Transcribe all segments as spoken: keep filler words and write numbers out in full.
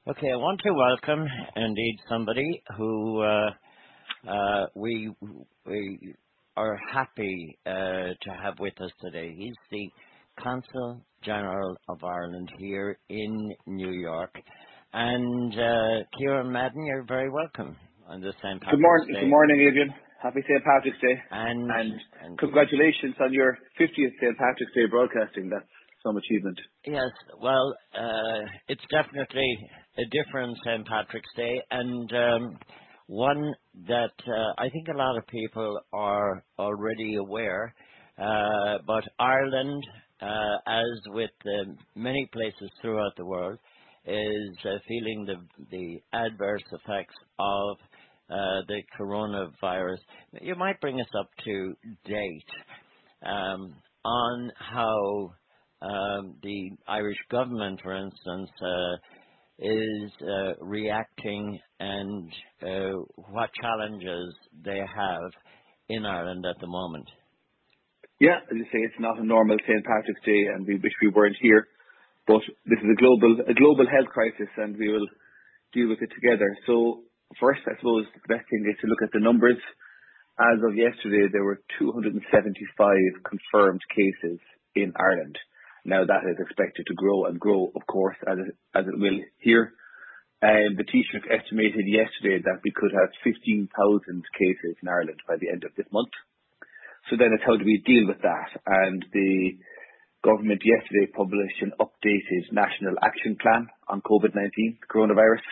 Okay, I want to welcome indeed somebody who uh, uh, we we are happy uh, to have with us today. He's the Consul General of Ireland here in New York, and uh, Kieran Madden, you're very welcome on this Saint Good Patrick's morning, good Day, morning, Adrian. Happy Saint Patrick's Day, and and and congratulations on your fiftieth Saint Patrick's Day broadcasting. That's some achievement. yes, well, uh, it's definitely a different Saint Patrick's Day, and um, one that uh, I think a lot of people are already aware. Uh, but Ireland, uh, as with uh, many places throughout the world, is uh, feeling the the adverse effects of uh, the coronavirus. You might bring us up to date um, on how um, the Irish government, for instance, uh, is uh, reacting and uh, what challenges they have in Ireland at the moment. Yeah, as you say, it's not a normal Saint Patrick's Day, and we wish we weren't here. But this is a global a global health crisis, and we will deal with it together. So first, I suppose the best thing is to look at the numbers. As of yesterday, there were two hundred seventy-five confirmed cases in Ireland. Now that is expected to grow and grow, of course, as it, as it will here. And the Taoiseach estimated yesterday that we could have fifteen thousand cases in Ireland by the end of this month. So then it's how do we deal with that? And the government yesterday published an updated national action plan on COVID nineteen, coronavirus.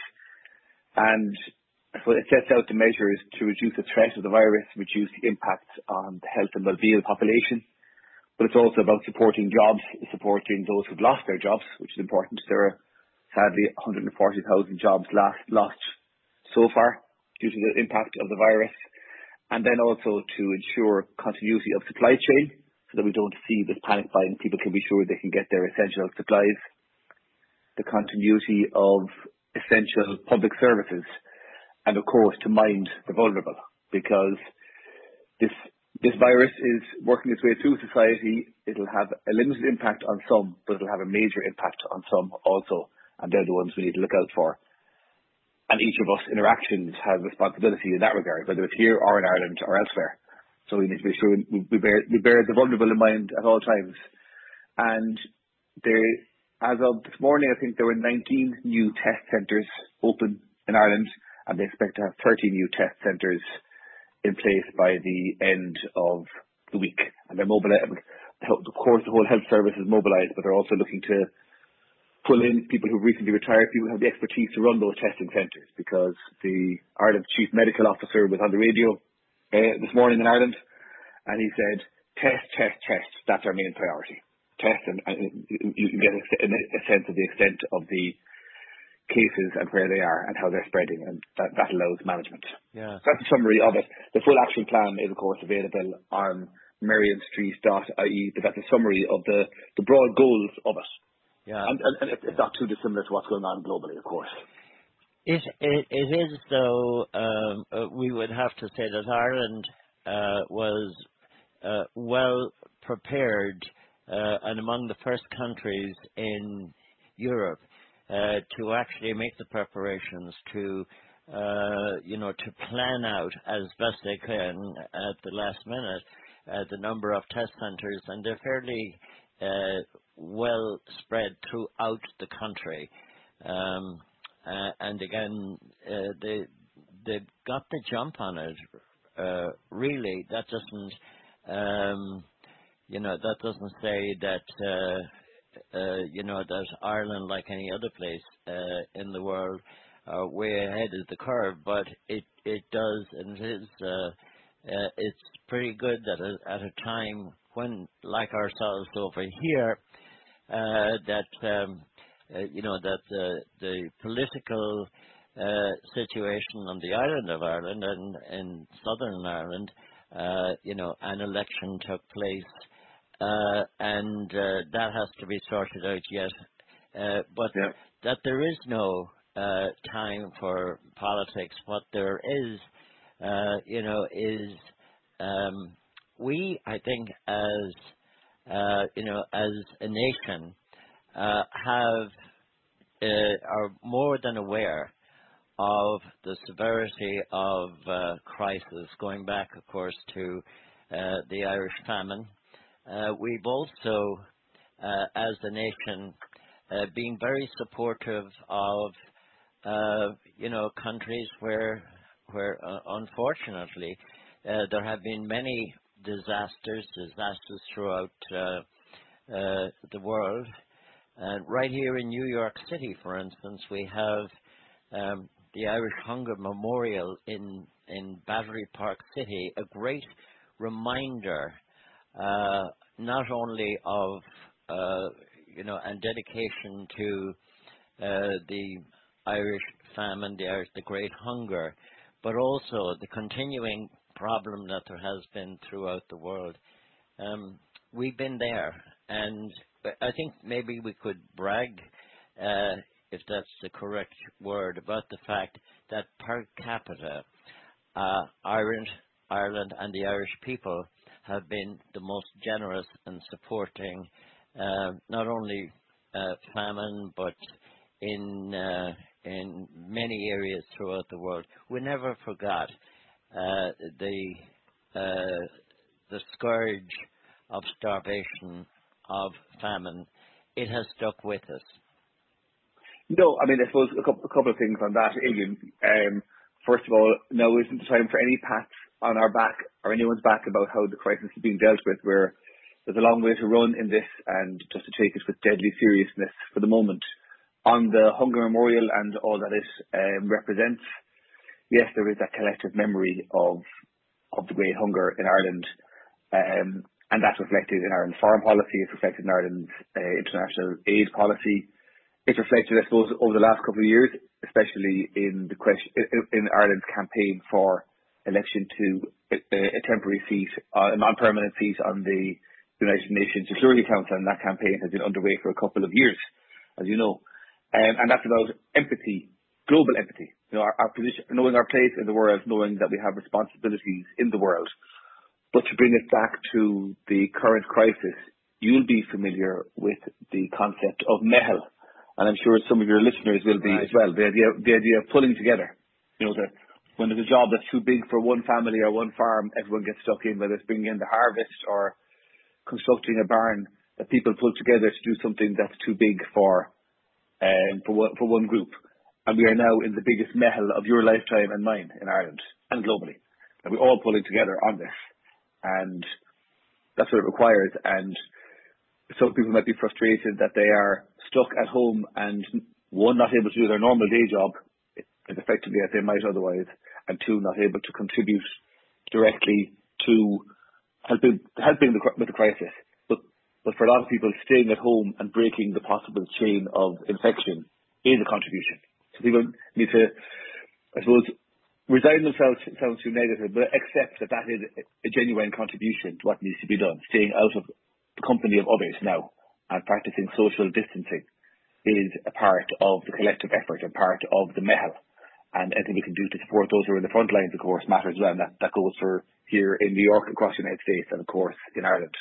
And so it sets out the measures to reduce the threat of the virus, reduce the impact on the health and well-being of the population. But it's also about supporting jobs, supporting those who've lost their jobs, which is important. There are sadly one hundred forty thousand jobs lost, lost so far due to the impact of the virus. And then also to ensure continuity of supply chain so that we don't see this panic buying. People can be sure they can get their essential supplies. The continuity of essential public services. And of course to mind the vulnerable, because this this virus is working its way through society. It'll have a limited impact on some, but it'll have a major impact on some also, and they're the ones we need to look out for. And each of us interactions have responsibility in that regard, whether it's here or in Ireland or elsewhere. So we need to be sure we, we bear we bear the vulnerable in mind at all times. And there, as of this morning, I think there were nineteen new test centres open in Ireland, and they expect to have thirty new test centres in place by the end of the week. And they're mobilised. Of course, the whole health service is mobilised, but they're also looking to pull in people who've recently retired, people who have the expertise to run those testing centres, because the Ireland Chief Medical Officer was on the radio uh, this morning in Ireland, and he said, test, test, test, that's our main priority. Test, and, and you can get a, a sense of the extent of the cases and where they are and how they're spreading, and that, that allows management. Yeah. That's a summary of it. The full action plan is, of course, available on marion street dot I E, but that's a summary of the, the broad goals of it. Yeah. And, and, and it's not too dissimilar to what's going on globally, of course. It, it, it is, though, um, uh, we would have to say that Ireland uh, was uh, well prepared uh, and among the first countries in Europe uh, to actually make the preparations to, uh, you know, to plan out as best they can at the last minute uh, the number of test centres, and they're fairly uh, well spread throughout the country. Um, Uh, and again, uh, they they've got the jump on it. Uh, really, that doesn't, um, you know, that doesn't say that, uh, uh, you know, that Ireland, like any other place uh, in the world, are way ahead of the curve. But it it does, and it is, uh, uh, it's pretty good that at a time when, like ourselves over here, uh, that. Um, Uh, you know, that the, the political uh, situation on the island of Ireland and in Southern Ireland, uh, you know, an election took place, uh, and uh, that has to be sorted out yet. Uh, but Yeah. that there is no uh, time for politics. What there is, uh, you know, is um, we, I think, as uh, you know, as a nation, Uh, have uh, are more than aware of the severity of uh, crisis, going back, of course, to uh, the Irish famine. Uh, we've also, uh, as a nation, uh, been very supportive of, uh, you know, countries where, where uh, unfortunately, uh, there have been many disasters, disasters throughout uh, uh, the world. And right here in New York City, for instance, we have um, the Irish Hunger Memorial in, in Battery Park City, a great reminder uh, not only of, uh, you know, and dedication to uh, the Irish famine, the Irish, the Great Hunger, but also the continuing problem that there has been throughout the world. Um, we've been there, and I think maybe we could brag, uh, if that's the correct word, about the fact that per capita, uh, Ireland, Ireland and the Irish people have been the most generous in supporting uh, not only uh, famine, but in uh, in many areas throughout the world. We never forgot uh, the uh, the scourge of starvation, of famine. It has stuck with us. No, I mean, I suppose a couple, a couple of things on that, Adrian. Um, first of all, now isn't the time for any pats on our back or anyone's back about how the crisis is being dealt with. Where there's a long way to run in this, and just to take it with deadly seriousness for the moment. On the Hunger Memorial and all that it um, represents, yes, there is that collective memory of of the Great Hunger in Ireland, um, and that's reflected in Ireland's foreign policy. It's reflected in Ireland's uh, international aid policy. It's reflected, I suppose, over the last couple of years, especially in the question in Ireland's campaign for election to a, a temporary seat, uh, a non-permanent seat on the United Nations Security Council, and that campaign has been underway for a couple of years, as you know. Um, and that's about empathy, global empathy. You know, our, our position, knowing our place in the world, knowing that we have responsibilities in the world. But to bring it back to the current crisis, you'll be familiar with the concept of mehel, and I'm sure some of your listeners will be Right. as well. The idea, the idea of pulling together. You know, that when there's a job that's too big for one family or one farm, everyone gets stuck in, whether it's bringing in the harvest or constructing a barn, that people pull together to do something that's too big for um, for one, for one group. And we are now in the biggest mehel of your lifetime and mine in Ireland and globally. And we're all pulling together on this. And that's what it requires. And some people might be frustrated that they are stuck at home and, one, not able to do their normal day job as effectively as they might otherwise, and two, not able to contribute directly to helping, helping the, with the crisis. But But for a lot of people, staying at home and breaking the possible chain of infection is a contribution. So people need to, I suppose, resign themselves, sounds too negative, but accept that that is a genuine contribution to what needs to be done. Staying out of the company of others now and practicing social distancing is a part of the collective effort and part of the mehel. And anything we can do to support those who are in the front lines, of course, matters as well. And that, that goes for here in New York, across the United States, and of course in Ireland.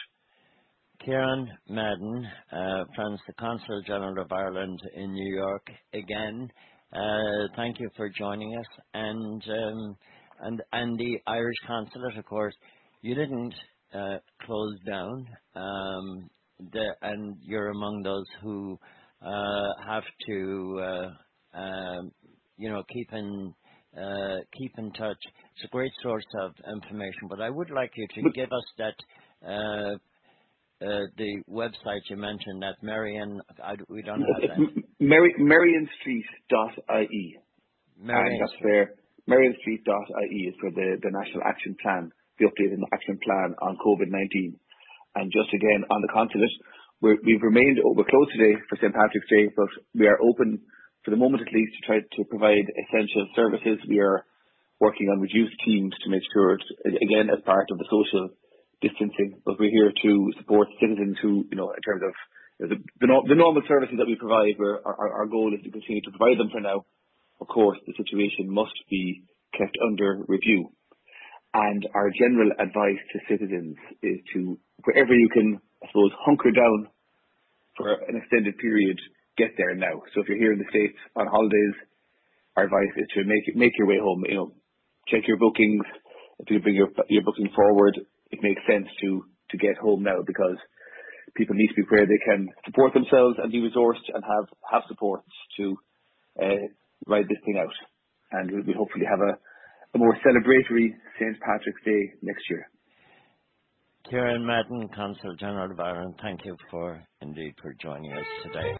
Kieran Madden, uh, France, the Consul General of Ireland in New York again. Uh, thank you for joining us. And um, and and the Irish Consulate, of course, you didn't uh, close down, um, the, and you're among those who uh, have to, uh, um, you know, keep in uh, keep in touch. It's a great source of information. But I would like you to give us that. Uh, Uh, the website you mentioned, that Marion, I, we don't have that. Mary, marion street dot I E. Marion and that's Street. where marion street dot I E is for the, the National Action Plan, the updated Action Plan on COVID nineteen. And just again, on the consulate, we're, we've remained, we're closed today for Saint Patrick's Day, but we are open, for the moment at least, to try to provide essential services. We are working on reduced teams to make sure, it's, again, as part of the social distancing, but we're here to support citizens who, you know, in terms of you know, the, the, the normal services that we provide, where our, our goal is to continue to provide them for now. Of course, the situation must be kept under review. And our general advice to citizens is to, wherever you can, I suppose, hunker down for an extended period, get there now. So if you're here in the States on holidays, our advice is to make make your way home. You know, check your bookings. If you bring your your booking forward, it makes sense to to get home now, because people need to be where they can support themselves and be resourced and have have support to uh, ride this thing out. And we will hopefully have a, a more celebratory Saint Patrick's Day next year. Kieran Madden, Consul General of Ireland, thank you for indeed for joining us today.